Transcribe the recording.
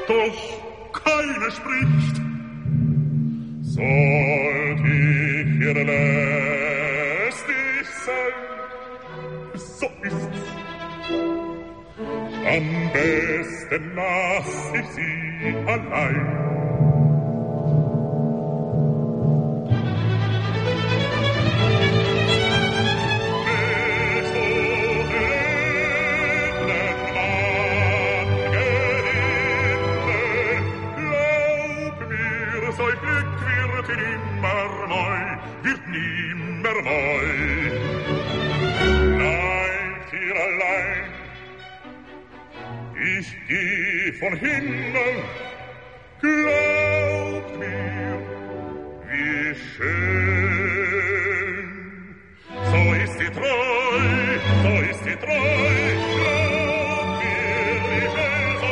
doch keine spricht. Sollt ich ihr lästig sein, so ist's. am besten lass ich sie allein. Wird nimmer neu. Bleibt ihr allein, ich geh von hinnen, glaubt mir, wie schön. So ist sie treu, so ist sie treu,